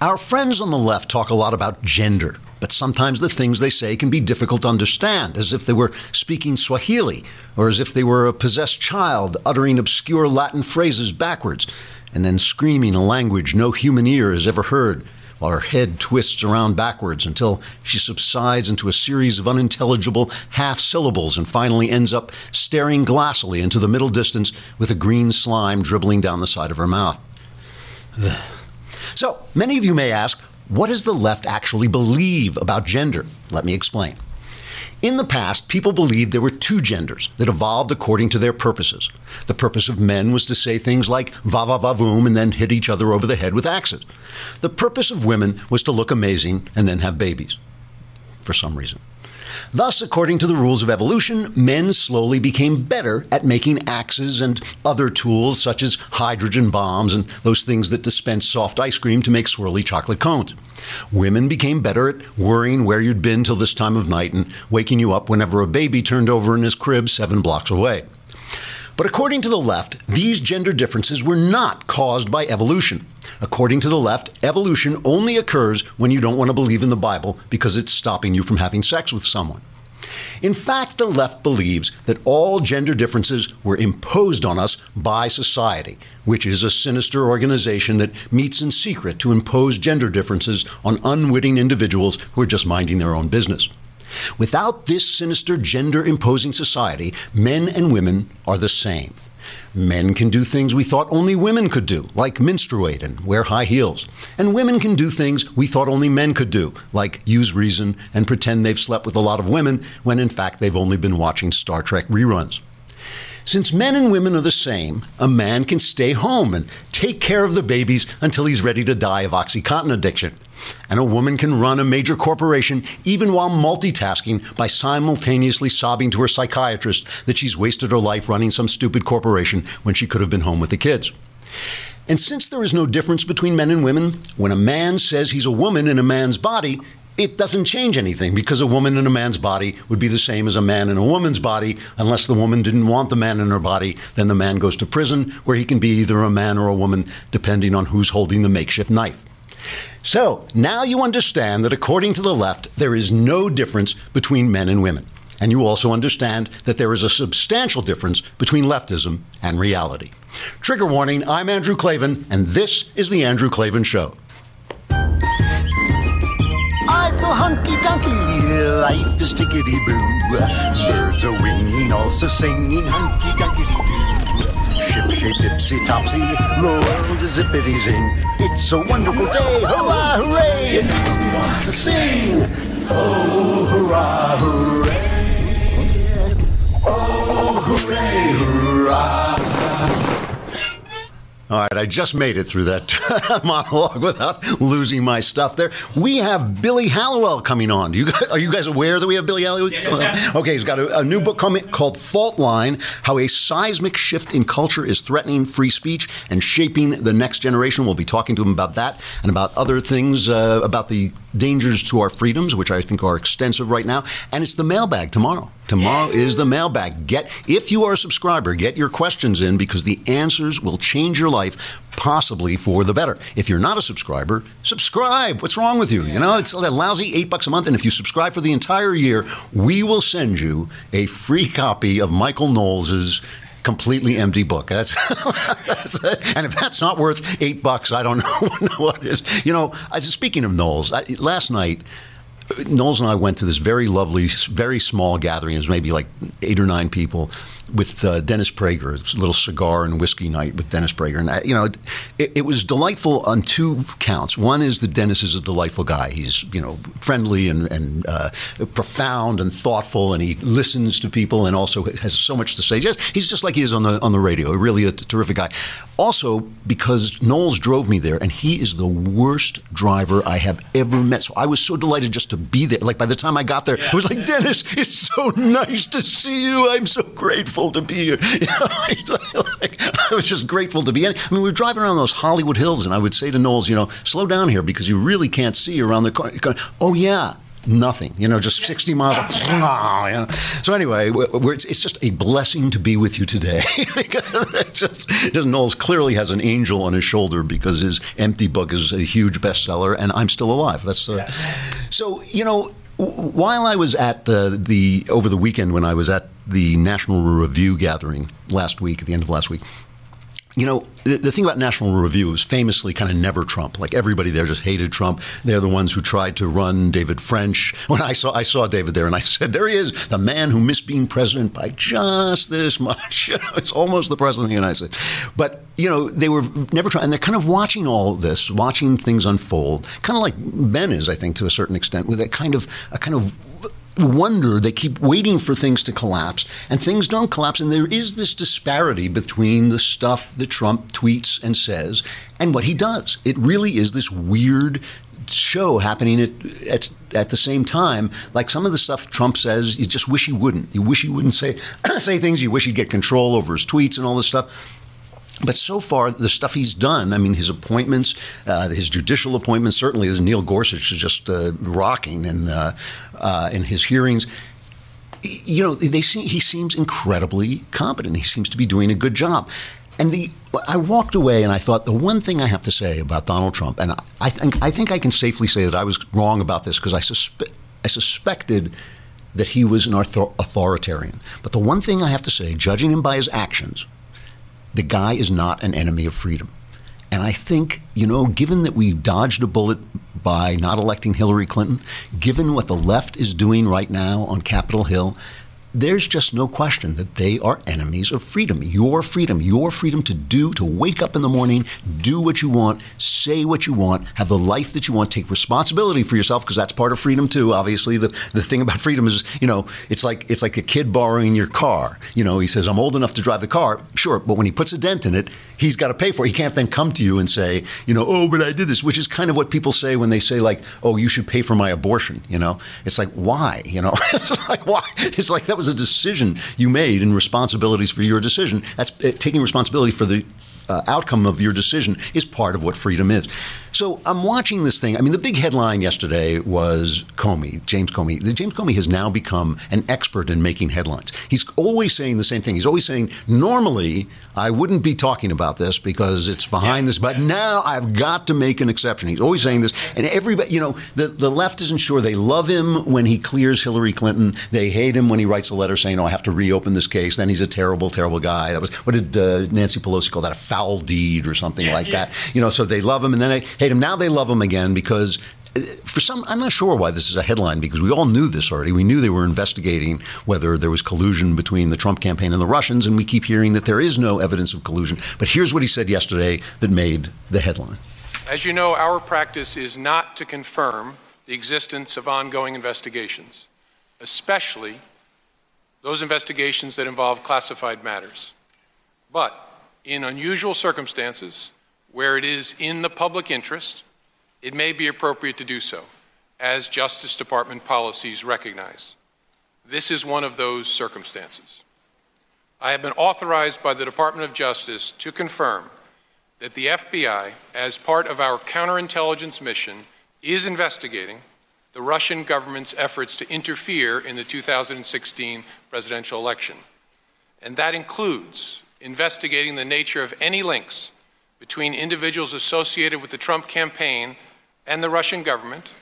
Our friends on the left talk a lot about gender, but sometimes the things they say can be difficult to understand, as if they were speaking Swahili, or as if they were a possessed child uttering obscure Latin phrases backwards, and then screaming a language no human ear has ever heard, while her head twists around backwards until she subsides into a series of unintelligible half-syllables and finally ends up staring glassily into the middle distance with a green slime dribbling down the side of her mouth. So, many of you may ask, what does the left actually believe about gender? Let me explain. In the past, people believed there were two genders that evolved according to their purposes. The purpose of men was to say things like va va va voom and then hit each other over the head with axes. The purpose of women was to look amazing and then have babies, for some reason. Thus, according to the rules of evolution, men slowly became better at making axes and other tools such as hydrogen bombs and those things that dispense soft ice cream to make swirly chocolate cones. Women became better at worrying where you'd been till this time of night and waking you up whenever a baby turned over in his crib 7 blocks away. But according to the left, these gender differences were not caused by evolution. According to the left, evolution only occurs when you don't want to believe in the Bible because it's stopping you from having sex with someone. In fact, the left believes that all gender differences were imposed on us by society, which is a sinister organization that meets in secret to impose gender differences on unwitting individuals who are just minding their own business. Without this sinister gender-imposing society, men and women are the same. Men can do things we thought only women could do, like menstruate and wear high heels. And women can do things we thought only men could do, like use reason and pretend they've slept with a lot of women when in fact they've only been watching Star Trek reruns. Since men and women are the same, a man can stay home and take care of the babies until he's ready to die of OxyContin addiction. And a woman can run a major corporation even while multitasking by simultaneously sobbing to her psychiatrist that she's wasted her life running some stupid corporation when she could have been home with the kids. And since there is no difference between men and women, when a man says he's a woman in a man's body, it doesn't change anything because a woman in a man's body would be the same as a man in a woman's body. Unless the woman didn't want the man in her body, then the man goes to prison where he can be either a man or a woman depending on who's holding the makeshift knife. So now you understand that according to the left, there is no difference between men and women. And you also understand that there is a substantial difference between leftism and reality. Trigger warning, I'm Andrew Klavan, and this is The Andrew Klavan Show. I feel hunky-dunky, life is tickety-boo. Birds are winging, also singing hunky-dunky-doo. Ship-shaped, tipsy-topsy, the world is zippity-zing. It's a wonderful day, hurrah, hooray! It makes me want to sing. Oh, hurrah, hooray! Oh, hooray, hurrah! All right, I just made it through that monologue without losing my stuff there. We have Billy Hallowell coming on. Are you guys aware that we have Billy Hallowell? Yes. Okay, he's got a new book coming called Fault Line, How a Seismic Shift in Culture is Threatening Free Speech and Shaping the Next Generation. We'll be talking to him about that and about other things, about the dangers to our freedoms, which I think are extensive right now. And it's the mailbag tomorrow. Tomorrow is the mailbag. If you are a subscriber, get your questions in because the answers will change your life, possibly for the better. If you're not a subscriber, subscribe. What's wrong with you? You know, it's a lousy $8 a month. And if you subscribe for the entire year, we will send you a free copy of Michael Knowles' completely empty book. And if that's not worth $8, I don't know what is. You know, speaking of Knowles, last night, Knowles and I went to this very lovely, very small gathering. It was maybe like 8 or 9 people with Dennis Prager. It was a little cigar and whiskey night with Dennis Prager. And, it was delightful on 2 counts. One is that Dennis is a delightful guy. He's, friendly and profound and thoughtful, and he listens to people and also has so much to say. He's just like he is on the radio. Really a terrific guy. Also, because Knowles drove me there, and he is the worst driver I have ever met. So I was so delighted just to be there. Like, by the time I got there, I was like, Dennis, it's so nice to see you. I'm so grateful to be here. I was just grateful to be in. I mean, we were driving around those Hollywood Hills, and I would say to Knowles, slow down here because you really can't see around the car. Oh, yeah. nothing, just 60 miles. So anyway, it's just a blessing to be with you today. Knowles clearly has an angel on his shoulder because his Empty book is a huge bestseller, and I'm still alive. So, while I was at over the weekend when I was at the National Review gathering last week, at the end of last week, the thing about National Review is famously kind of never Trump. Like everybody there just hated Trump. They're the ones who tried to run David French. When I saw David there, and I said, there he is, the man who missed being president by just this much. It's almost the president of the United States. But, they were never trying, and they're kind of watching all this, watching things unfold, kind of like Ben is, I think, to a certain extent, with a kind of wonder. They keep waiting for things to collapse, and things don't collapse. And there is this disparity between the stuff that Trump tweets and says and what he does. It really is this weird show happening at the same time. Like some of the stuff Trump says, you just wish he wouldn't. You wish he wouldn't say things. You wish he'd get control over his tweets and all this stuff. But so far, the stuff he's done, I mean, his appointments, his judicial appointments, certainly as Neil Gorsuch is just rocking in his hearings. He seems incredibly competent. He seems to be doing a good job. And I walked away and I thought the one thing I have to say about Donald Trump, and I think I can safely say that I was wrong about this because I suspected that he was an authoritarian. But the one thing I have to say, judging him by his actions, the guy is not an enemy of freedom. And I think, given that we dodged a bullet by not electing Hillary Clinton, given what the left is doing right now on Capitol Hill, there's just no question that they are enemies of freedom. Your freedom to wake up in the morning, do what you want, say what you want, have the life that you want, take responsibility for yourself, because that's part of freedom too. Obviously, the thing about freedom is, it's like a kid borrowing your car. He says, I'm old enough to drive the car. Sure, but when he puts a dent in it, he's got to pay for it. He can't then come to you and say, oh, but I did this, which is kind of what people say when they say, like, oh, you should pay for my abortion. It's like, why? It's like, why? It's like that was a decision you made and responsibilities for your decision. That's taking responsibility for the outcome of your decision is part of what freedom is. So I'm watching this thing. I mean, the big headline yesterday was James Comey. James Comey has now become an expert in making headlines. He's always saying the same thing. He's always saying, normally I wouldn't be talking about this because it's behind this, but now I've got to make an exception. He's always saying this. And everybody, the left isn't sure. They love him when he clears Hillary Clinton. They hate him when he writes a letter saying, I have to reopen this case. Then he's a terrible, terrible guy. That was, what did Nancy Pelosi call that? A foul deed or something like that. So they love him and then they hate him. Now they love him again because I'm not sure why this is a headline, because we all knew this already. We knew they were investigating whether there was collusion between the Trump campaign and the Russians, and we keep hearing that there is no evidence of collusion. But here's what he said yesterday that made the headline. As you know, our practice is not to confirm the existence of ongoing investigations, especially those investigations that involve classified matters. But in unusual circumstances, where it is in the public interest, it may be appropriate to do so, as Justice Department policies recognize. This is one of those circumstances. I have been authorized by the Department of Justice to confirm that the FBI, as part of our counterintelligence mission, is investigating the Russian government's efforts to interfere in the 2016 presidential election. And that includes investigating the nature of any links between individuals associated with the Trump campaign and the Russian government,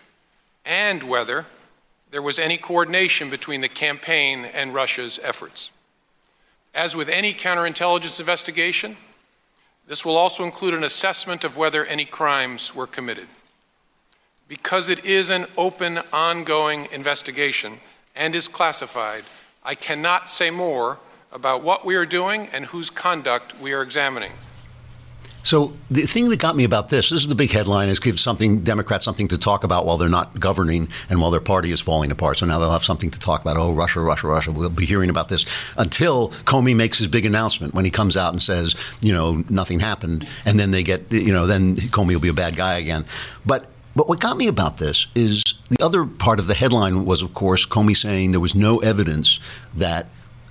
and whether there was any coordination between the campaign and Russia's efforts. As with any counterintelligence investigation, this will also include an assessment of whether any crimes were committed. Because it is an open, ongoing investigation and is classified, I cannot say more about what we are doing and whose conduct we are examining. So the thing that got me about this is the big headline, is give Democrats something to talk about while they're not governing and while their party is falling apart. So now they'll have something to talk about. Oh, Russia, Russia, Russia. We'll be hearing about this until Comey makes his big announcement when he comes out and says, nothing happened. And then they get, then Comey will be a bad guy again. But what got me about this is the other part of the headline was, of course, Comey saying there was no evidence that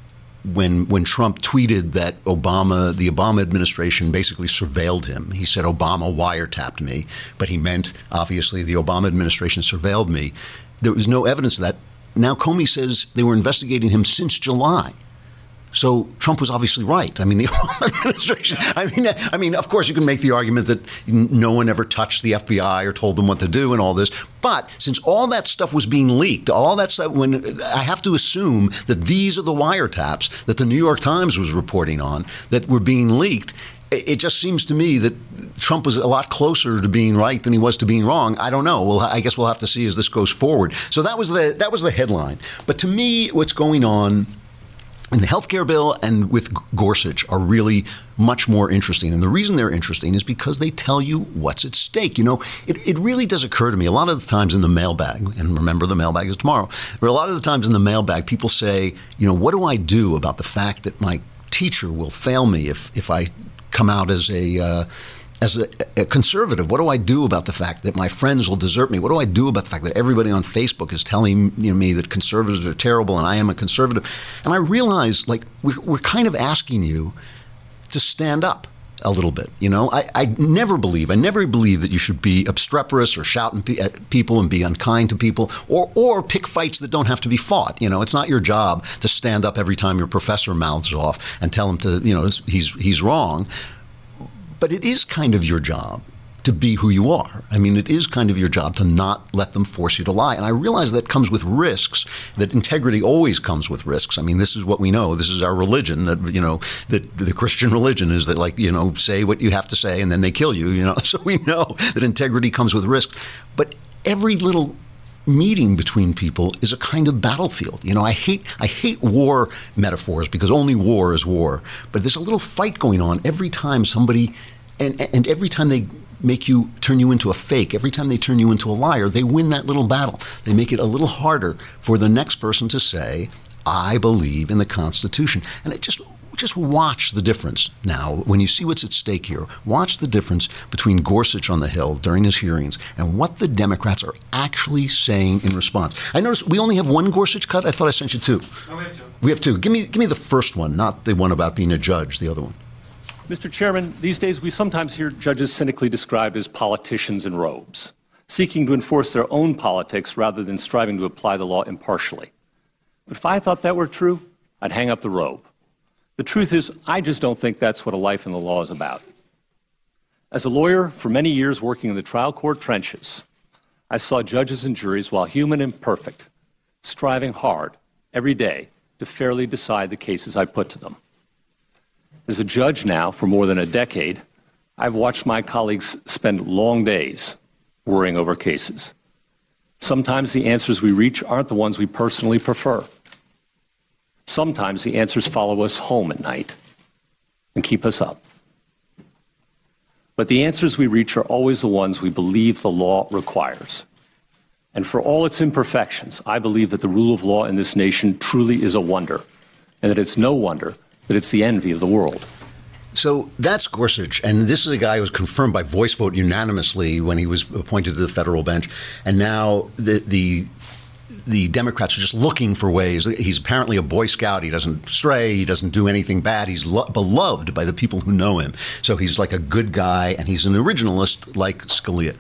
when Trump tweeted that the Obama administration basically surveilled him. He said Obama wiretapped me, but he meant, obviously, the Obama administration surveilled me. there was no evidence of that. Now Comey says they were investigating him since July. So Trump was obviously right. I mean, the Obama administration. I mean, of course, you can make the argument that no one ever touched the FBI or told them what to do and all this. But since all that stuff was being leaked, all that stuff, when I have to assume that these are the wiretaps that the New York Times was reporting on that were being leaked. It just seems to me that Trump was a lot closer to being right than he was to being wrong. I don't know. Well, I guess we'll have to see as this goes forward. So that was the headline. But to me, what's going on in the healthcare bill and with Gorsuch are really much more interesting. And the reason they're interesting is because they tell you what's at stake. You know, it really does occur to me a lot of the times in the mailbag, and remember the mailbag is tomorrow, but a lot of the times in the mailbag, people say, you know, what do I do about the fact that my teacher will fail me if I come out as a conservative? What do I do about the fact that my friends will desert me? What do I do about the fact that everybody on Facebook is telling me that conservatives are terrible and I am a conservative? And I realize, like, we're kind of asking you to stand up a little bit. You know, I never believe that you should be obstreperous or shout at people and be unkind to people or pick fights that don't have to be fought. You know, it's not your job to stand up every time your professor mouths off and tell him to, you know, he's wrong. But it is kind of your job to be who you are. I mean, it is kind of your job to not let them force you to lie. And I realize that comes with risks, that integrity always comes with risks. I mean, this is what we know. This is our religion, that, you know, that the Christian religion is that, like, you know, say what you have to say and then they kill you, you know. So we know that integrity comes with risk. But every little meeting between people is a kind of battlefield. You know, I hate war metaphors because only war is war. But there's a little fight going on every time somebody, and every time they turn you into a fake, every time they turn you into a liar, they win that little battle. They make it a little harder for the next person to say, I believe in the Constitution. And it just watch the difference now. When you see what's at stake here, watch the difference between Gorsuch on the Hill during his hearings and what the Democrats are actually saying in response. I noticed we only have one Gorsuch cut. I thought I sent you two. No, we have two. We have two. Give me the first one, not the one about being a judge, the other one. Mr. Chairman, these days we sometimes hear judges cynically described as politicians in robes, seeking to enforce their own politics rather than striving to apply the law impartially. But if I thought that were true, I'd hang up the robe. The truth is, I just don't think that's what a life in the law is about. As a lawyer for many years working in the trial court trenches, I saw judges and juries, while human and perfect, striving hard every day to fairly decide the cases I put to them. As a judge now for more than a decade, I've watched my colleagues spend long days worrying over cases. Sometimes the answers we reach aren't the ones we personally prefer. Sometimes the answers follow us home at night and keep us up. But the answers we reach are always the ones we believe the law requires. And for all its imperfections, I believe that the rule of law in this nation truly is a wonder, and that it's no wonder that it's the envy of the world. So that's Gorsuch, and this is a guy who was confirmed by voice vote unanimously when he was appointed to the federal bench, and now the Democrats are just looking for ways. He's apparently a Boy Scout. He doesn't stray. He doesn't do anything bad. He's beloved by the people who know him. So he's like a good guy, and he's an originalist like Scalia.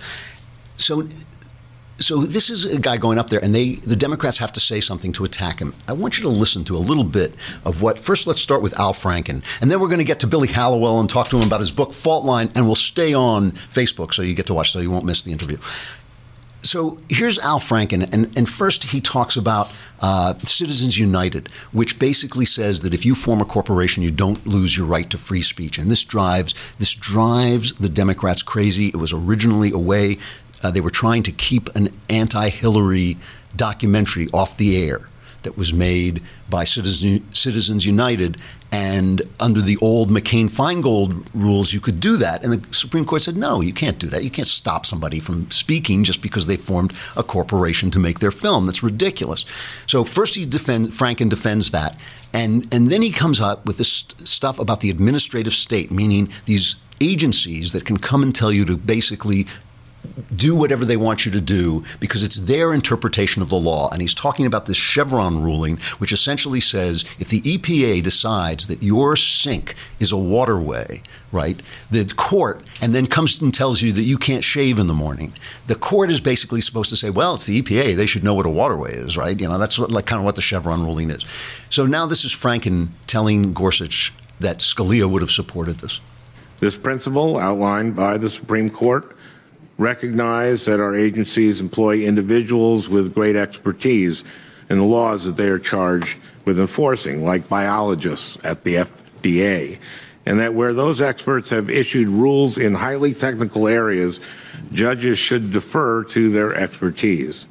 So this is a guy going up there, and the Democrats have to say something to attack him. I want you to listen to a little bit of what. First, let's start with Al Franken, and then we're going to get to Billy Hallowell and talk to him about his book Fault Line, and we'll stay on Facebook so you get to watch, so you won't miss the interview. So here's Al Franken, and first he talks about Citizens United, which basically says that if you form a corporation, you don't lose your right to free speech, and this drives the Democrats crazy. It was originally a way they were trying to keep an anti-Hillary documentary off the air that was made by Citizens United, and under the old McCain-Feingold rules, you could do that. And the Supreme Court said, no, you can't do that. You can't stop somebody from speaking just because they formed a corporation to make their film. That's ridiculous. So first Franken defends that, and then he comes up with this stuff about the administrative state, meaning these agencies that can come and tell you to basically do whatever they want you to do because it's their interpretation of the law. And he's talking about this Chevron ruling, which essentially says if the EPA decides that your sink is a waterway, right, the court, and then comes and tells you that you can't shave in the morning, the court is basically supposed to say, well, it's the EPA. They should know what a waterway is, right? You know, that's kind of what the Chevron ruling is. So now this is Franken telling Gorsuch that Scalia would have supported this. This principle, outlined by the Supreme Court, recognize that our agencies employ individuals with great expertise in the laws that they are charged with enforcing, like biologists at the FDA, and that where those experts have issued rules in highly technical areas, judges should defer to their expertise.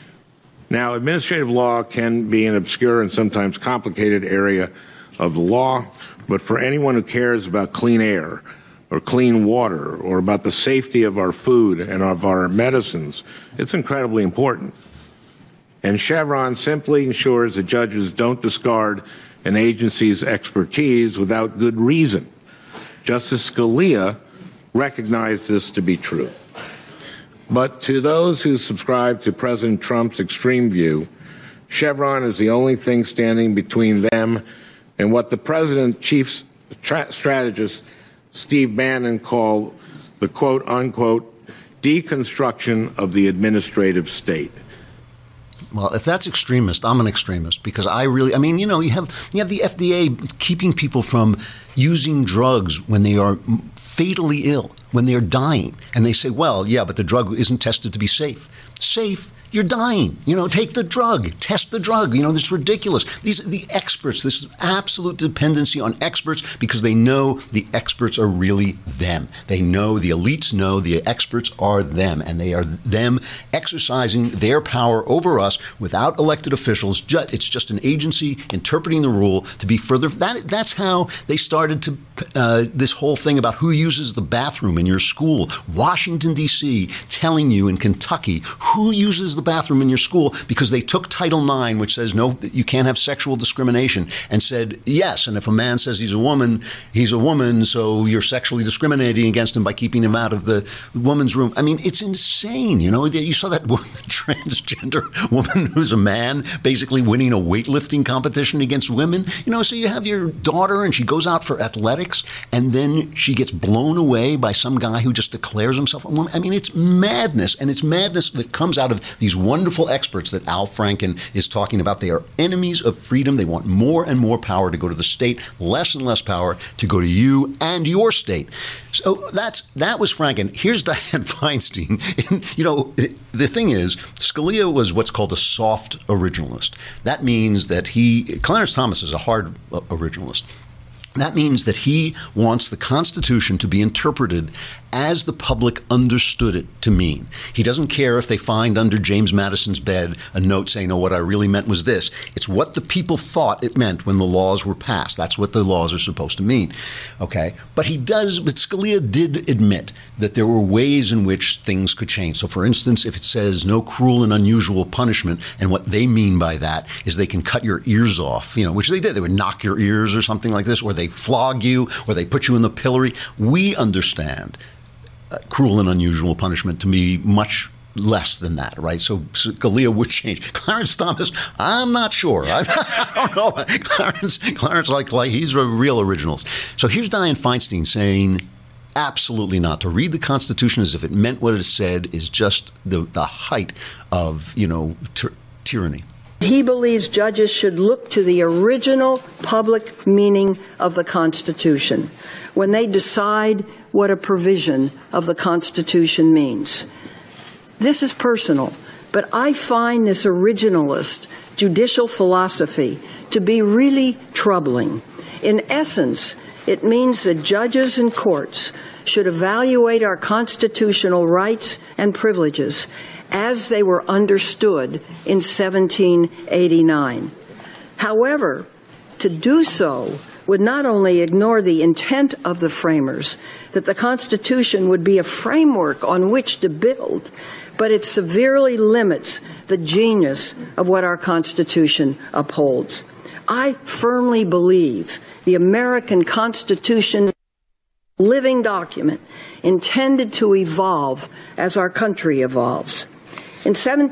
Now, administrative law can be an obscure and sometimes complicated area of the law, but for anyone who cares about clean air, or clean water, or about the safety of our food and of our medicines, it's incredibly important. And Chevron simply ensures that judges don't discard an agency's expertise without good reason. Justice Scalia recognized this to be true. But to those who subscribe to President Trump's extreme view, Chevron is the only thing standing between them and what the president's chief strategist Steve Bannon called the quote-unquote deconstruction of the administrative state. Well, if that's extremist, I'm an extremist because you have the FDA keeping people from using drugs when they are fatally ill, when they're dying. And they say, well, yeah, but the drug isn't tested to be safe. Safe? You're dying. Take the drug. Test the drug. This is ridiculous. The experts, this absolute dependency on experts because they know the experts are really them. They know, the elites know the experts are them, and they are them exercising their power over us without elected officials. It's just an agency interpreting the rule to be further. That's how they started to this whole thing about who uses the bathroom in your school. Washington, D.C. telling you in Kentucky who uses the bathroom in your school because they took Title IX, which says no, you can't have sexual discrimination, and said yes, and if a man says he's a woman, so you're sexually discriminating against him by keeping him out of the woman's room. I mean, it's insane. You saw that transgender woman who's a man basically winning a weightlifting competition against women. So you have your daughter and she goes out for athletics and then she gets blown away by some guy who just declares himself a woman. I mean, it's madness, and it's madness that comes out of these wonderful experts that Al Franken is talking about. They are enemies of freedom. They want more and more power to go to the state, less and less power to go to you and your state. So that was Franken. Here's Dianne Feinstein. The thing is, Scalia was what's called a soft originalist. That means that Clarence Thomas is a hard originalist. That means that he wants the Constitution to be interpreted as the public understood it to mean. He doesn't care if they find under James Madison's bed a note saying, what I really meant was this. It's what the people thought it meant when the laws were passed. That's what the laws are supposed to mean. Okay? But Scalia did admit that there were ways in which things could change. So, for instance, if it says no cruel and unusual punishment, and what they mean by that is they can cut your ears off, which they did. They would knock your ears or something like this, or they flog you, or they put you in the pillory. We understand cruel and unusual punishment to be much less than that, right? So Scalia would change. Clarence Thomas, I'm not sure. I don't know. Clarence, like he's a real originalist. So here's Dianne Feinstein saying, absolutely not. To read the Constitution as if it meant what it said is just the height of, tyranny. He believes judges should look to the original public meaning of the Constitution when they decide what a provision of the Constitution means. This is personal, but I find this originalist judicial philosophy to be really troubling. In essence, it means that judges and courts should evaluate our constitutional rights and privileges as they were understood in 1789. However, to do so would not only ignore the intent of the framers, that the Constitution would be a framework on which to build, but it severely limits the genius of what our Constitution upholds. I firmly believe the American Constitution living document intended to evolve as our country evolves. In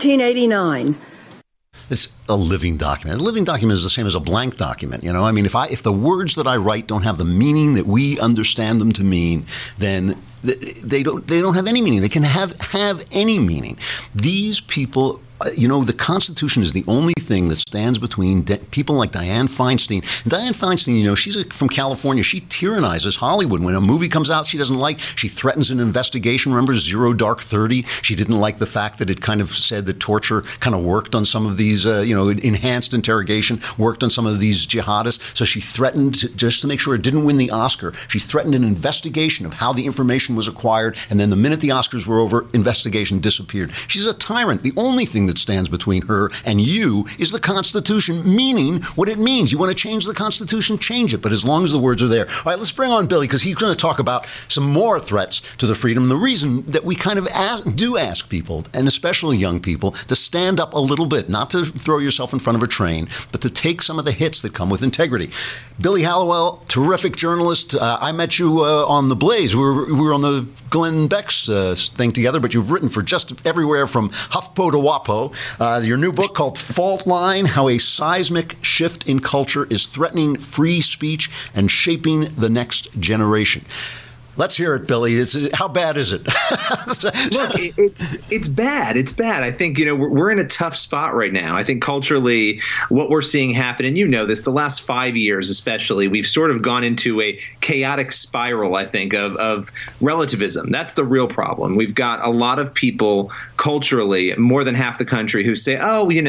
1789, it's a living document. A living document is the same as a blank document. You know, I mean, if the words that I write don't have the meaning that we understand them to mean, then they don't have any meaning. They can have any meaning. These people, you know, the Constitution is the only thing that stands between people like Dianne Feinstein. And Dianne Feinstein, you know, she's from California. She tyrannizes Hollywood. When a movie comes out she doesn't like, she threatens an investigation. Remember Zero Dark 30? She didn't like the fact that it kind of said that torture kind of worked on some of these, enhanced interrogation worked on some of these jihadists. So she threatened, just to make sure it didn't win the Oscar, she threatened an investigation of how the information was acquired. And then the minute the Oscars were over, investigation disappeared. She's a tyrant. The only thing that stands between her and you is the Constitution, meaning what it means. You want to change the Constitution, change it. But as long as the words are there. All right, let's bring on Billy, because he's going to talk about some more threats to the freedom. The reason that we kind of do ask people, and especially young people, to stand up a little bit, not to throw yourself in front of a train, but to take some of the hits that come with integrity. Billy Hallowell, terrific journalist. I met you on The Blaze. We were on the Glenn Beck's thing together, but you've written for just everywhere from HuffPo to WAPO. Your new book called Fault Line, How a Seismic Shift in Culture is Threatening Free Speech and Shaping the Next Generation. Let's hear it, Billy. How bad is it? Look, it's bad. It's bad. I think, we're in a tough spot right now. I think culturally what we're seeing happen, and you know this, the last 5 years especially, we've sort of gone into a chaotic spiral, I think, of relativism. That's the real problem. We've got a lot of people culturally, more than half the country, who say,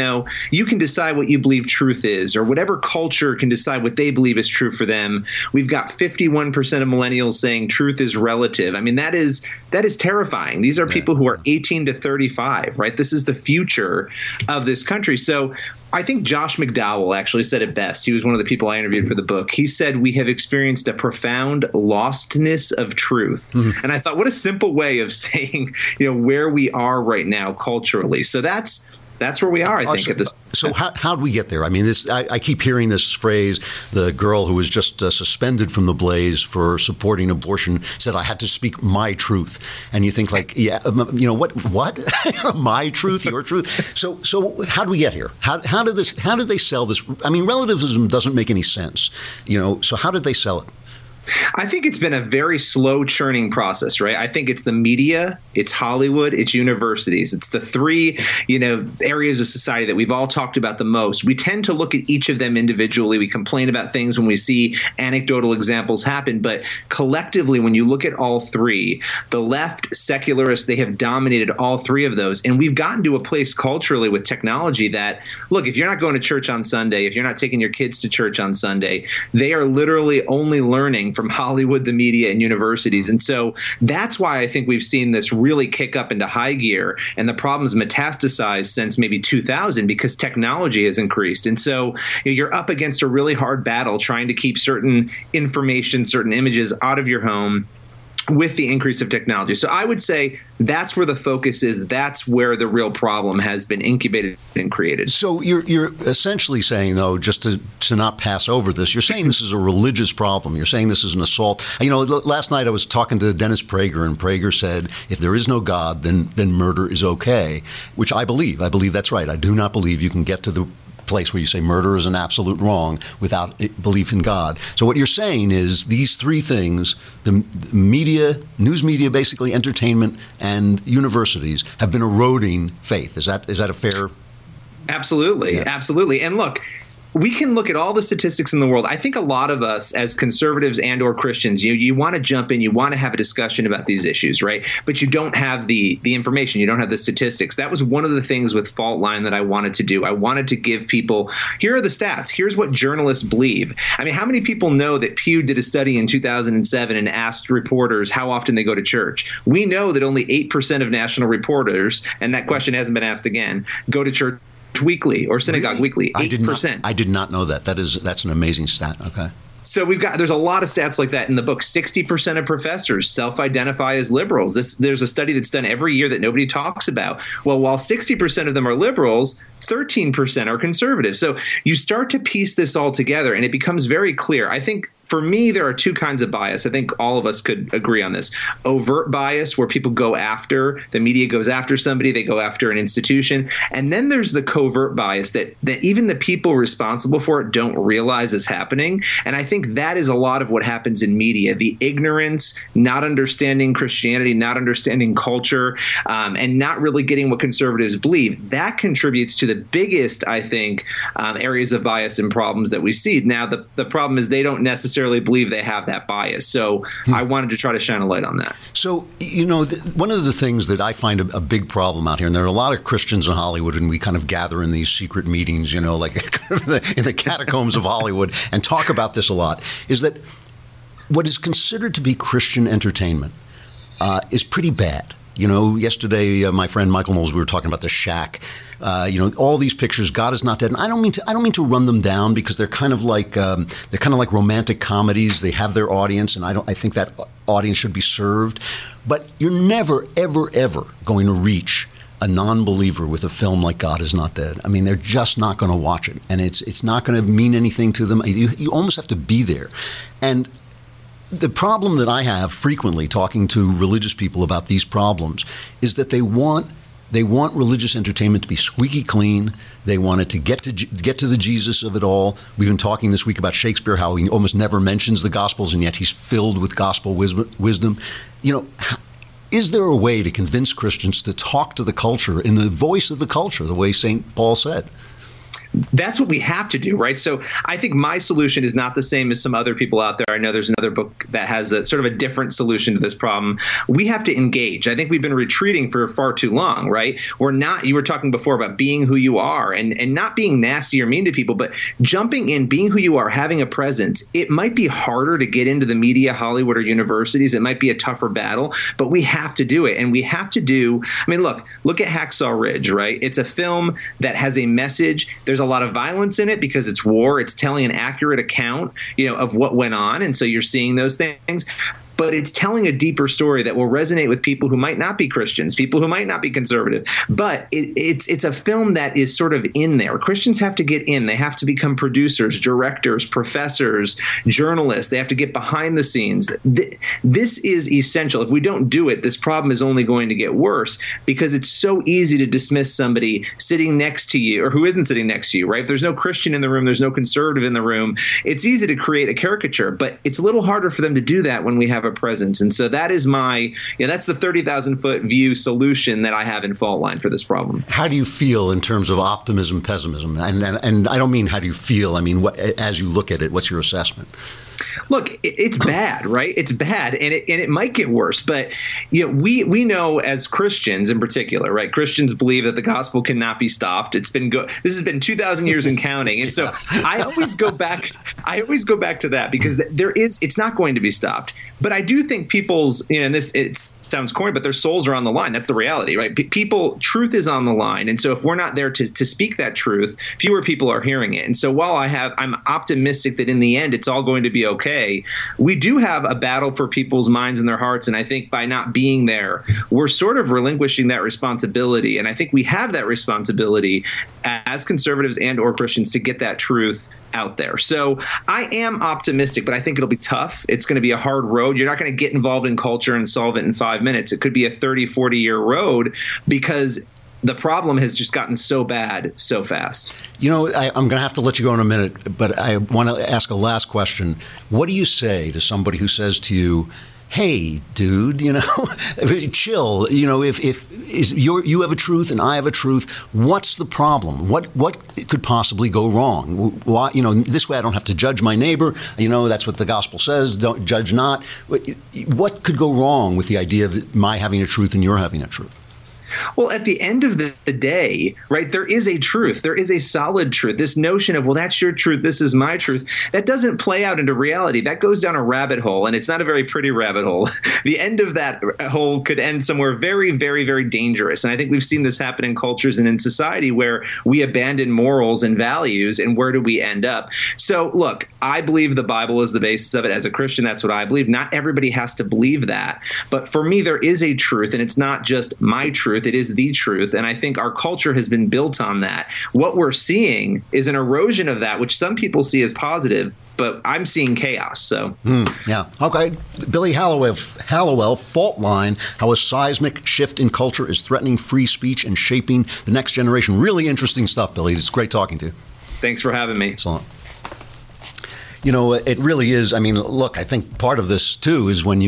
you can decide what you believe truth is, or whatever culture can decide what they believe is true for them. We've got 51% of millennials saying truth is relative. I mean, that is terrifying. These are people who are 18 to 35, right? This is the future of this country. So I think Josh McDowell actually said it best. He was one of the people I interviewed for the book. He said, we have experienced a profound lostness of truth. Mm-hmm. And I thought, what a simple way of saying, where we are right now culturally. So that's where we are, I think, at this point. So how do we get there? I mean, I keep hearing this phrase, the girl who was just suspended from The Blaze for supporting abortion said, I had to speak my truth. And you think like, what? My truth, your truth? So how do we get here? How did they sell this? I mean, relativism doesn't make any sense. So how did they sell it? I think it's been a very slow churning process, right? I think it's the media, it's Hollywood, it's universities. It's the three, areas of society that we've all talked about the most. We tend to look at each of them individually. We complain about things when we see anecdotal examples happen. But collectively, when you look at all three, the left, secularists, they have dominated all three of those. And we've gotten to a place culturally with technology that, look, if you're not going to church on Sunday, if you're not taking your kids to church on Sunday, they are literally only learning from Hollywood, the media, and universities. And so that's why I think we've seen this really kick up into high gear, and the problems metastasized since maybe 2000 because technology has increased. And so you're up against a really hard battle trying to keep certain information, certain images out of your home with the increase of technology. So I would say that's where the focus is. That's where the real problem has been incubated and created. So you're essentially saying, though, just to not pass over this, you're saying this is a religious problem. You're saying this is an assault. Last night I was talking to Dennis Prager, and Prager said, if there is no God, then murder is okay, which I believe. I believe that's right. I do not believe you can get to the place where you say murder is an absolute wrong without belief in God. So what you're saying is these three things, the media, news media, basically entertainment, and universities have been eroding faith. Is that a fair? Absolutely. Yeah. Absolutely. And look, we can look at all the statistics in the world. I think a lot of us as conservatives and or Christians, you want to jump in, you want to have a discussion about these issues, right? But you don't have the information. You don't have the statistics. That was one of the things with Fault Line that I wanted to do. I wanted to give people, here are the stats. Here's what journalists believe. I mean, how many people know that Pew did a study in 2007 and asked reporters how often they go to church? We know that only 8% of national reporters, and that question hasn't been asked again, go to church weekly or synagogue weekly. 8%. I did not know that. That's an amazing stat. Okay. So there's a lot of stats like that in the book. 60% of professors self-identify as liberals. There's a study that's done every year that nobody talks about. Well, while 60% of them are liberals, 13% are conservative. So you start to piece this all together and it becomes very clear. I think For me, there are two kinds of bias. I think all of us could agree on this. Overt bias, where people go after, the media goes after somebody, they go after an institution. And then there's the covert bias that even the people responsible for it don't realize is happening. And I think that is a lot of what happens in media. The ignorance, not understanding Christianity, not understanding culture, and not really getting what conservatives believe. That contributes to the biggest, I think, areas of bias and problems that we see. Now, the problem is they don't necessarily believe they have that bias. So I wanted to try to shine a light on that. So, one of the things that I find a big problem out here, and there are a lot of Christians in Hollywood, and we kind of gather in these secret meetings, like in the catacombs of Hollywood, and talk about this a lot, is that what is considered to be Christian entertainment is pretty bad. Yesterday, my friend Michael Knowles, we were talking about The Shack. All these pictures, God is not dead. And I don't mean to run them down, because they're kind of like romantic comedies. They have their audience, and I think that audience should be served. But you're never, ever, ever going to reach a non-believer with a film like God is Not Dead. I mean, they're just not going to watch it, and it's not going to mean anything to them. You almost have to be there. And the problem that I have frequently talking to religious people about these problems is that they want religious entertainment to be squeaky clean. They want it to get to the Jesus of it all. We've been talking this week about Shakespeare, how he almost never mentions the Gospels, and yet he's filled with gospel wisdom. Is there a way to convince Christians to talk to the culture in the voice of the culture, the way St. Paul said? That's what we have to do, right? So I think my solution is not the same as some other people out there. I know there's another book that has a sort of a different solution to this problem. We have to engage. I think we've been retreating for far too long, right? You were talking before about being who you are and not being nasty or mean to people, but jumping in, being who you are, having a presence. It might be harder to get into the media, Hollywood, or universities. It might be a tougher battle, but we have to do it. And we have to look at Hacksaw Ridge, right? It's a film that has a message. There's a lot of violence in it because it's war. It's telling an accurate account, of what went on. And so you're seeing those things. But it's telling a deeper story that will resonate with people who might not be Christians, people who might not be conservative. But it's a film that is sort of in there. Christians have to get in. They have to become producers, directors, professors, journalists. They have to get behind the scenes. This is essential. If we don't do it, this problem is only going to get worse, because it's so easy to dismiss somebody sitting next to you or who isn't sitting next to you, right? If there's no Christian in the room, there's no conservative in the room, it's easy to create a caricature. But it's a little harder for them to do that when we have a presence. And so that is that's the 30,000 foot view solution that I have in Fault Line for this problem. How do you feel in terms of optimism, pessimism? And I don't mean how do you feel, I mean, as you look at it, what's your assessment? Look, it's bad, right? It's bad, and it might get worse. But we know as Christians in particular, right? Christians believe that the gospel cannot be stopped. It's been this has been 2,000 years and counting, and so I always go back to that, because it's not going to be stopped. But I do think people's it sounds corny, but their souls are on the line. That's the reality, right? Truth is on the line, and so if we're not there to speak that truth, fewer people are hearing it. And so while I'm optimistic that in the end it's all going to be okay, we do have a battle for people's minds and their hearts. And I think by not being there, we're sort of relinquishing that responsibility. And I think we have that responsibility as conservatives and or Christians to get that truth out there. So I am optimistic, but I think it'll be tough. It's going to be a hard road. You're not going to get involved in culture and solve it in 5 minutes. It could be a 30, 40-year road, because the problem has just gotten so bad so fast. I'm going to have to let you go in a minute, but I want to ask a last question. What do you say to somebody who says to you, hey, dude, chill. If you have a truth and I have a truth, what's the problem? What could possibly go wrong? Why, this way I don't have to judge my neighbor. That's what the gospel says. Don't judge not. What could go wrong with the idea of my having a truth and your having a truth? Well, at the end of the day, right, there is a truth. There is a solid truth. This notion of, well, that's your truth, this is my truth, that doesn't play out into reality. That goes down a rabbit hole, and it's not a very pretty rabbit hole. The end of that hole could end somewhere very, very, very dangerous. And I think we've seen this happen in cultures and in society where we abandon morals and values, and where do we end up? So, look, I believe the Bible is the basis of it. As a Christian, that's what I believe. Not everybody has to believe that. But for me, there is a truth, and it's not just my truth. It is the truth. And I think our culture has been built on that. What we're seeing is an erosion of that, which some people see as positive. but I'm seeing chaos. So yeah. Okay. Billy Hallowell, Fault Line, How a Seismic Shift in Culture is Threatening Free Speech and Shaping the Next Generation. Really interesting stuff, Billy. It's great talking to you. Thanks for having me. Excellent. It really is. I mean, look, I think part of this, too, is when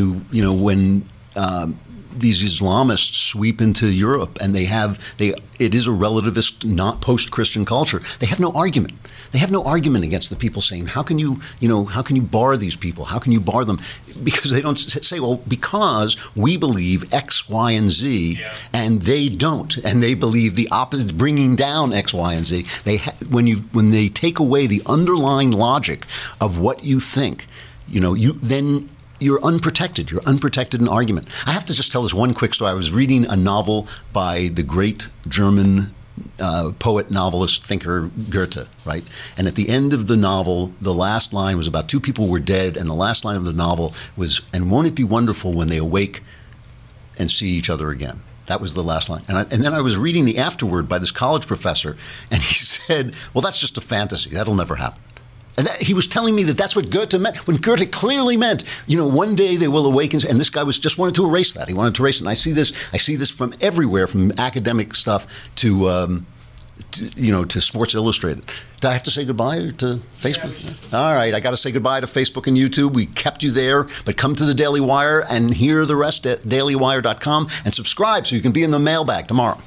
these Islamists sweep into Europe and it is a relativist, not post-Christian culture. They have no argument. They have no argument against the people saying, how can you bar these people? How can you bar them? Because they don't say, well, because we believe X, Y, and Z, and they don't. And they believe the opposite, bringing down X, Y, and Z. When they take away the underlying logic of what you think, then you're unprotected. You're unprotected in argument. I have to just tell this one quick story. I was reading a novel by the great German poet, novelist, thinker Goethe, right? And at the end of the novel, the last line was about two people were dead, and the last line of the novel was, "And won't it be wonderful when they awake and see each other again?" That was the last line. And then I was reading the afterword by this college professor, and he said, well, that's just a fantasy. That'll never happen. And he was telling me that that's what Goethe meant, when Goethe clearly meant, one day they will awaken. And this guy just wanted to erase that. He wanted to erase it. And I see this from everywhere, from academic stuff to Sports Illustrated. Do I have to say goodbye to Facebook? Yeah. All right, I got to say goodbye to Facebook and YouTube. We kept you there, but come to the Daily Wire and hear the rest at dailywire.com and subscribe so you can be in the mailbag tomorrow.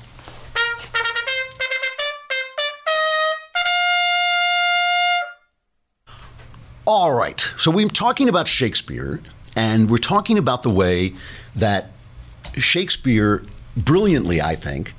All right, so we're talking about Shakespeare, and we're talking about the way that Shakespeare, brilliantly, I think,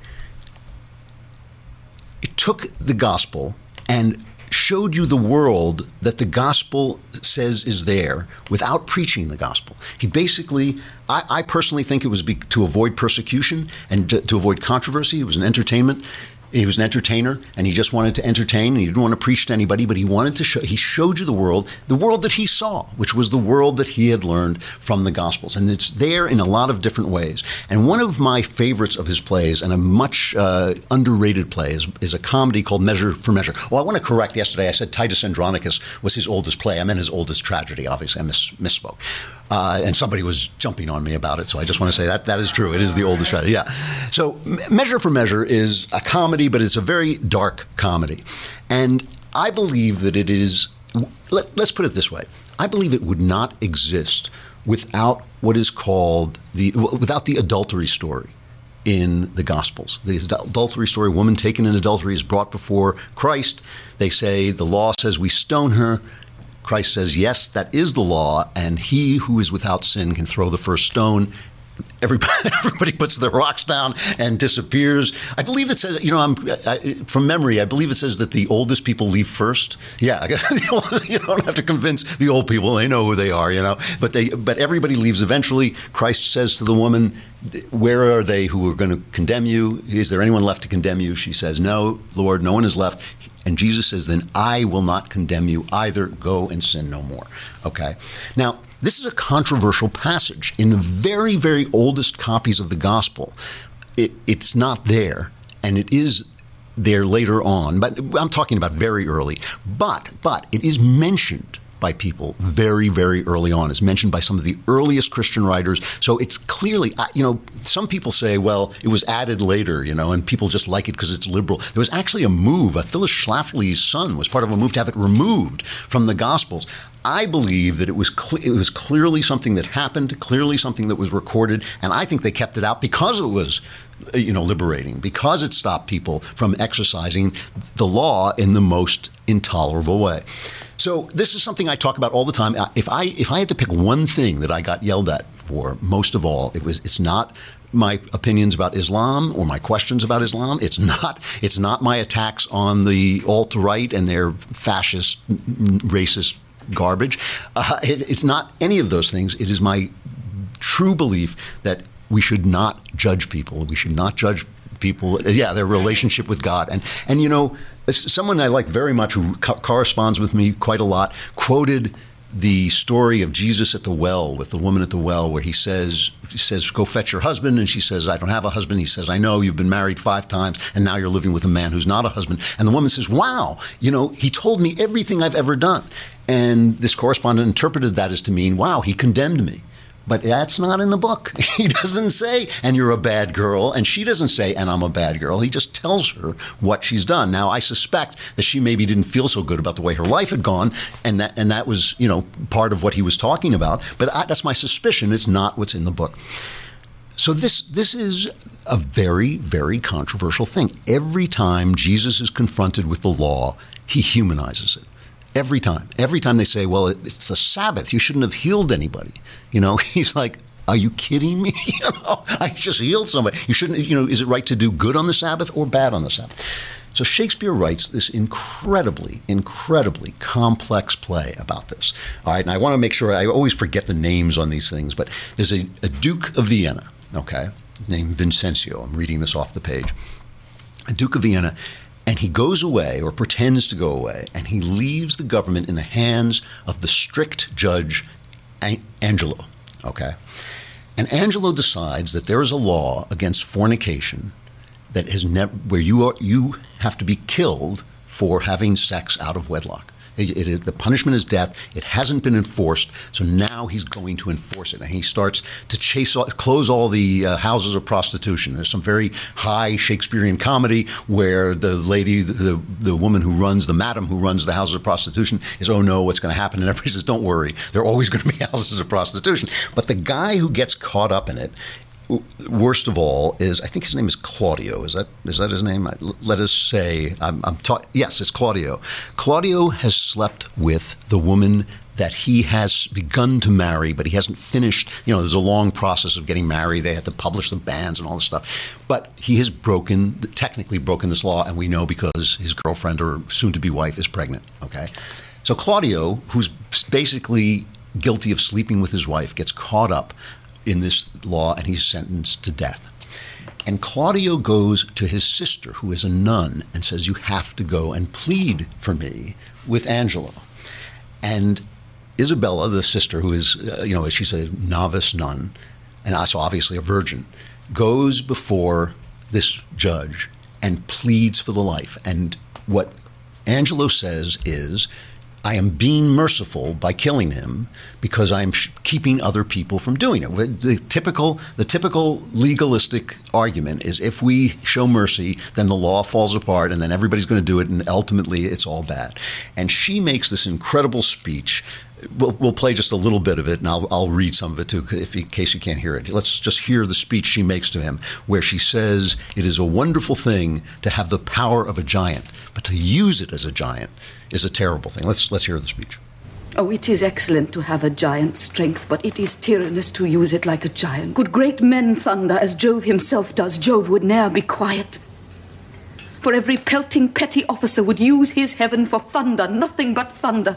took the gospel and showed you the world that the gospel says is there without preaching the gospel. He basically, I personally think it was to avoid persecution and to avoid controversy. It was an entertainment. He was an entertainer, and he just wanted to entertain, and he didn't want to preach to anybody, but he wanted to he showed you the world that he saw, which was the world that he had learned from the Gospels. And it's there in a lot of different ways. And one of my favorites of his plays, and a much underrated play, is a comedy called Measure for Measure. Well, I want to correct yesterday. I said Titus Andronicus was his oldest play. I meant his oldest tragedy, obviously. I misspoke. And somebody was jumping on me about it, so I just want to say that is true. It is the oldest tragedy, yeah. So Measure for Measure is a comedy, but it's a very dark comedy. And I believe that it is, let's put it this way, I believe it would not exist without what is called without the adultery story in the Gospels. The adultery story, a woman taken in adultery is brought before Christ. They say, the law says we stone her. Christ says, yes, that is the law, and he who is without sin can throw the first stone. Everybody puts their rocks down and disappears. I believe it says, from memory, I believe it says that the oldest people leave first. Yeah, I guess you don't have to convince the old people; they know who they are, But everybody leaves eventually. Christ says to the woman, "Where are they who are going to condemn you? Is there anyone left to condemn you?" She says, "No, Lord, no one is left." And Jesus says, "Then I will not condemn you either. Go and sin no more." Okay. Now, this is a controversial passage. In the very, very oldest copies of the gospel, it's not there, and it is there later on. But I'm talking about very early. But it is mentioned by people very, very early on. It's mentioned by some of the earliest Christian writers. So it's clearly, some people say, well, it was added later, and people just like it because it's liberal. There was actually a move. Phyllis Schlafly's son was part of a move to have it removed from the Gospels. I believe that it was clearly something that happened, clearly something that was recorded, and I think they kept it out because it was, liberating, because it stopped people from exercising the law in the most intolerable way. So this is something I talk about all the time. If I had to pick one thing that I got yelled at for most of all, it's not my opinions about Islam or my questions about Islam. It's not my attacks on the alt-right and their fascist, racist garbage. It's not any of those things. It is my true belief that we should not judge people. We should not judge people, their relationship with God. And someone I like very much, who corresponds with me quite a lot, quoted the story of Jesus at the well, with the woman at the well, where he says, go fetch your husband. And she says, I don't have a husband. He says, I know, you've been married 5 times, and now you're living with a man who's not a husband. And the woman says, wow, he told me everything I've ever done. And this correspondent interpreted that as to mean, wow, he condemned me. But that's not in the book. He doesn't say, and you're a bad girl. And she doesn't say, and I'm a bad girl. He just tells her what she's done. Now, I suspect that she maybe didn't feel so good about the way her life had gone. And that was, part of what he was talking about. But that's my suspicion. It's not what's in the book. So this is a very, very controversial thing. Every time Jesus is confronted with the law, he humanizes it. Every time they say, well, it's the Sabbath. You shouldn't have healed anybody. He's like, are you kidding me? I just healed somebody. You shouldn't, is it right to do good on the Sabbath or bad on the Sabbath? So Shakespeare writes this incredibly, incredibly complex play about this. All right, and I want to make sure, I always forget the names on these things, but there's a Duke of Vienna, okay, named Vincentio. I'm reading this off the page. A Duke of Vienna. And he goes away, or pretends to go away, and he leaves the government in the hands of the strict judge Angelo. Okay, and Angelo decides that there is a law against fornication that has where you have to be killed for having sex out of wedlock. The punishment is death. It hasn't been enforced, so now he's going to enforce it. And he starts to close all the houses of prostitution. There's some very high Shakespearean comedy where the lady, the woman who runs, the madam who runs the houses of prostitution is, oh no, what's going to happen? And everybody says, don't worry, there are always going to be houses of prostitution. But the guy who gets caught up in it, worst of all, is, I think his name is Claudio. Is that his name? Let us say, yes, it's Claudio. Claudio has slept with the woman that he has begun to marry, but he hasn't finished. There's a long process of getting married. They had to publish the banns and all this stuff. But he has technically broken this law, and we know because his girlfriend or soon-to-be wife is pregnant, okay? So Claudio, who's basically guilty of sleeping with his wife, gets caught up in this law, and he's sentenced to death. And Claudio goes to his sister, who is a nun, and says, you have to go and plead for me with Angelo. And Isabella, the sister, who is, she's a novice nun, and also obviously a virgin, goes before this judge and pleads for the life. And what Angelo says is, I am being merciful by killing him because I'm keeping other people from doing it. The typical legalistic argument is if we show mercy, then the law falls apart and then everybody's going to do it and ultimately it's all bad. And she makes this incredible speech. We'll play just a little bit of it, and I'll read some of it too, in case you can't hear it. Let's just hear the speech she makes to him, where she says, it is a wonderful thing to have the power of a giant, but to use it as a giant is a terrible thing. Let's hear the speech. Oh, it is excellent to have a giant's strength, but it is tyrannous to use it like a giant. Could great men thunder as Jove himself does, Jove would ne'er be quiet. For every pelting petty officer would use his heaven for thunder, nothing but thunder.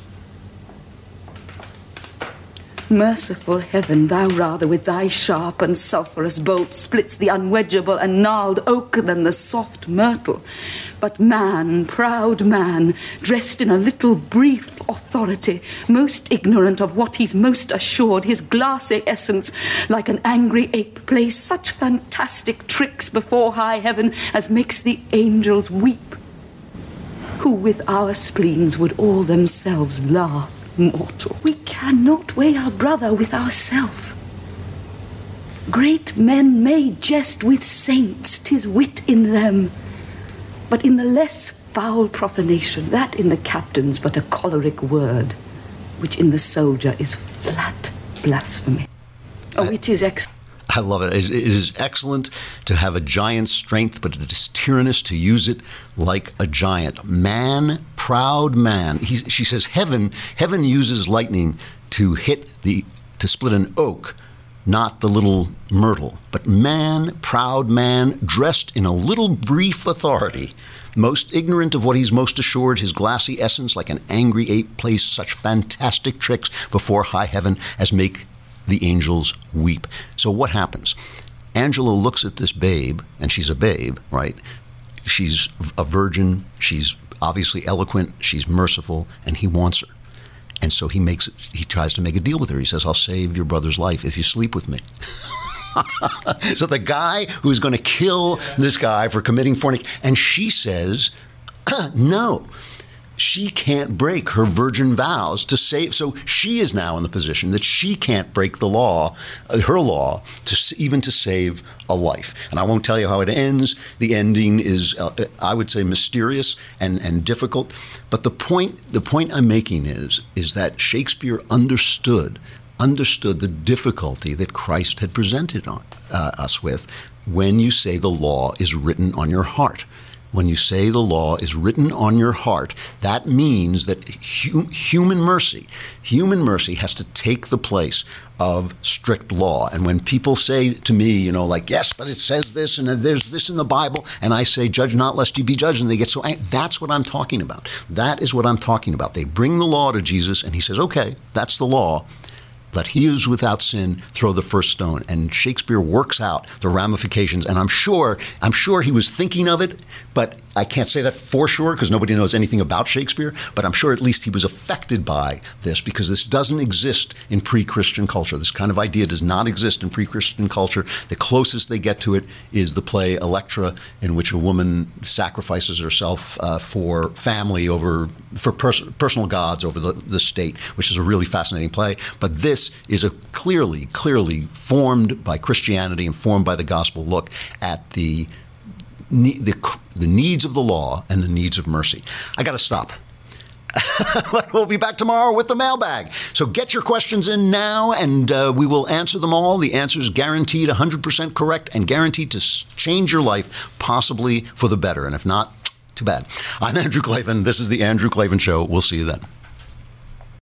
Merciful heaven, thou rather with thy sharp and sulphurous bolt splits the unwedgeable and gnarled oak than the soft myrtle. But man, proud man, dressed in a little brief authority, most ignorant of what he's most assured, his glassy essence, like an angry ape, plays such fantastic tricks before high heaven as makes the angels weep, who with our spleens would all themselves laugh. Mortal, we cannot weigh our brother with ourself. Great men may jest with saints, 'tis wit in them, but in the less foul profanation, that in the captain's but a choleric word, which in the soldier is flat blasphemy. Oh, it is excellent. I love it. It is excellent to have a giant's strength, but it is tyrannous to use it like a giant. Man, proud man. She says heaven uses lightning to split an oak, not the little myrtle. But man, proud man, dressed in a little brief authority, most ignorant of what he's most assured, his glassy essence like an angry ape plays such fantastic tricks before high heaven as make the angels weep. So what happens? Angelo looks at this babe, and she's a babe, right? She's a virgin, she's obviously eloquent, she's merciful, and he wants her. And so he tries to make a deal with her. He says, I'll save your brother's life if you sleep with me. So the guy who's going to kill this guy for committing fornication, and she says, no. she can't break her virgin vows to save. So she is now in the position that she can't break the law, her law, even to save a life. And I won't tell you how it ends. The ending is, I would say, mysterious and difficult. But the point I'm making is that Shakespeare understood the difficulty that Christ had presented us with when you say the law is written on your heart. When you say the law is written on your heart, that means that human mercy has to take the place of strict law. And when people say to me, like, yes, but it says this and there's this in the Bible, and I say, judge not lest you be judged, and they get so angry, that's what I'm talking about. That is what I'm talking about. They bring the law to Jesus, and he says, okay, that's the law. Let he who is without sin throw the first stone. And Shakespeare works out the ramifications. And I'm sure he was thinking of it, but I can't say that for sure because nobody knows anything about Shakespeare. But I'm sure at least he was affected by this because this doesn't exist in pre-Christian culture. This kind of idea does not exist in pre-Christian culture. The closest they get to it is the play Electra, in which a woman sacrifices herself for family for personal gods over the state, which is a really fascinating play. But this is a clearly formed by Christianity and formed by the gospel look at the needs of the law and the needs of mercy. I got to stop. We'll be back tomorrow with the mailbag. So get your questions in now, and we will answer them all. The answer is guaranteed 100% correct and guaranteed to change your life, possibly for the better. And if not, too bad. I'm Andrew Klavan. This is The Andrew Klavan Show. We'll see you then.